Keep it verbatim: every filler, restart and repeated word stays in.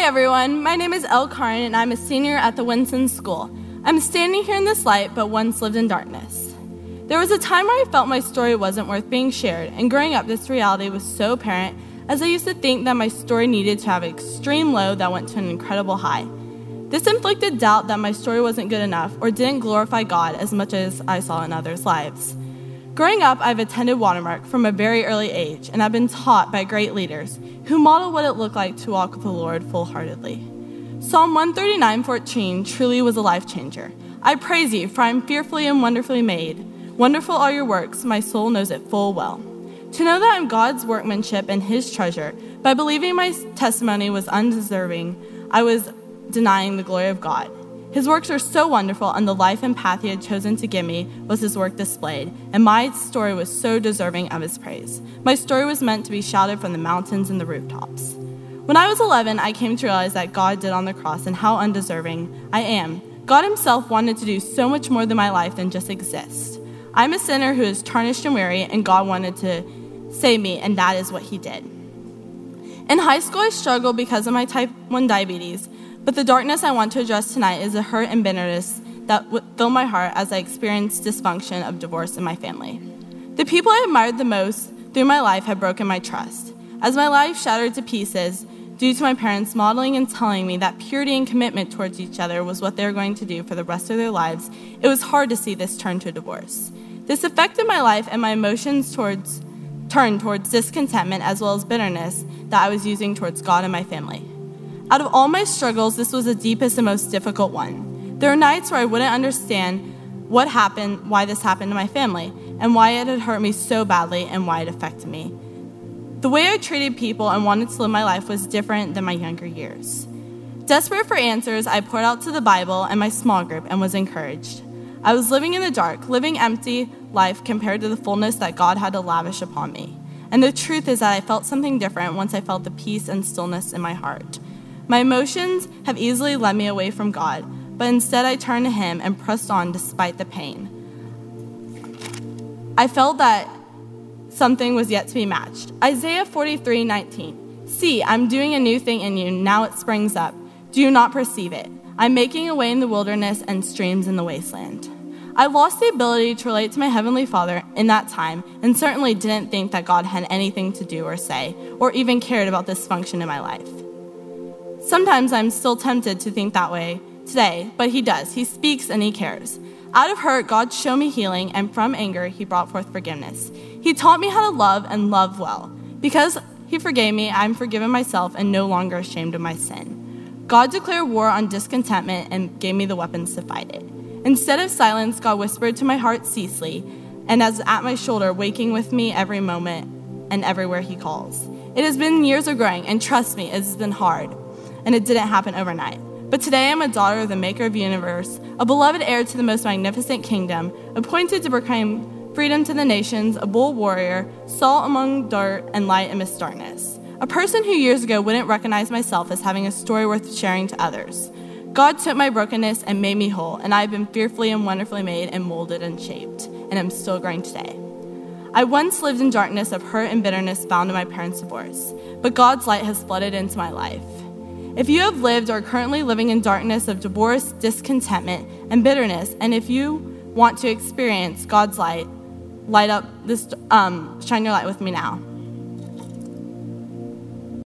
everyone, my name is Elle Karn and I'm a senior at the Winston School. I'm standing here in this light, but once lived in darkness. There was a time where I felt my story wasn't worth being shared, and growing up this reality was so apparent as I used to think that my story needed to have an extreme low that went to an incredible high. This inflicted doubt that my story wasn't good enough or didn't glorify God as much as I saw in others' lives. Growing up, I've attended Watermark from a very early age, and I've been taught by great leaders who model what it looked like to walk with the Lord full-heartedly. Psalm one thirty-nine fourteen truly was a life changer. I praise you, for I am fearfully and wonderfully made. Wonderful are your works, my soul knows it full well. To know that I'm God's workmanship and his treasure, by believing my testimony was undeserving, I was denying the glory of God. His works are so wonderful, and the life and path he had chosen to give me was his work displayed, and my story was so deserving of his praise. My story was meant to be shouted from the mountains and the rooftops. When I was eleven, I came to realize that God did on the cross and how undeserving I am. God himself wanted to do so much more than my life than just exist. I'm a sinner who is tarnished and weary, and God wanted to save me, and that is what he did. In high school, I struggled because of my type one diabetes, but the darkness I want to address tonight is the hurt and bitterness that would fill my heart as I experienced dysfunction of divorce in my family. The people I admired the most through my life had broken my trust. As my life shattered to pieces due to my parents modeling and telling me that purity and commitment towards each other was what they were going to do for the rest of their lives, it was hard to see this turn to divorce. This affected my life, and my emotions towards turned towards discontentment as well as bitterness that I was using towards God and my family. Out of all my struggles, this was the deepest and most difficult one. There were nights where I wouldn't understand what happened, why this happened to my family, and why it had hurt me so badly and why it affected me. The way I treated people and wanted to live my life was different than my younger years. Desperate for answers, I poured out to the Bible and my small group and was encouraged. I was living in the dark, living empty life compared to the fullness that God had to lavish upon me. And the truth is that I felt something different once I felt the peace and stillness in my heart. My emotions have easily led me away from God, but instead I turned to him and pressed on despite the pain. I felt that something was yet to be matched. Isaiah forty-three nineteen. See, I'm doing a new thing in you, now it springs up. Do you not perceive it? I'm making a way in the wilderness and streams in the wasteland. I lost the ability to relate to my Heavenly Father in that time, and certainly didn't think that God had anything to do or say, or even cared about this function in my life. Sometimes I'm still tempted to think that way today, but he does. He speaks and he cares. Out of hurt, God showed me healing, and from anger, he brought forth forgiveness. He taught me how to love and love well. Because he forgave me, I'm forgiven myself and no longer ashamed of my sin. God declared war on discontentment and gave me the weapons to fight it. Instead of silence, God whispered to my heart ceaselessly, and as at my shoulder, waking with me every moment and everywhere he calls. It has been years of growing, and trust me, it has been hard. And it didn't happen overnight. But today I'm a daughter of the maker of the universe, a beloved heir to the most magnificent kingdom, appointed to proclaim freedom to the nations, a bold warrior, salt among dirt and light amidst darkness. A person who years ago wouldn't recognize myself as having a story worth sharing to others. God took my brokenness and made me whole, and I've been fearfully and wonderfully made and molded and shaped, and I'm still growing today. I once lived in darkness of hurt and bitterness bound to my parents' divorce, but God's light has flooded into my life. If you have lived or are currently living in darkness of divorce, discontentment, and bitterness, and if you want to experience God's light, light up this, um, shine your light with me now.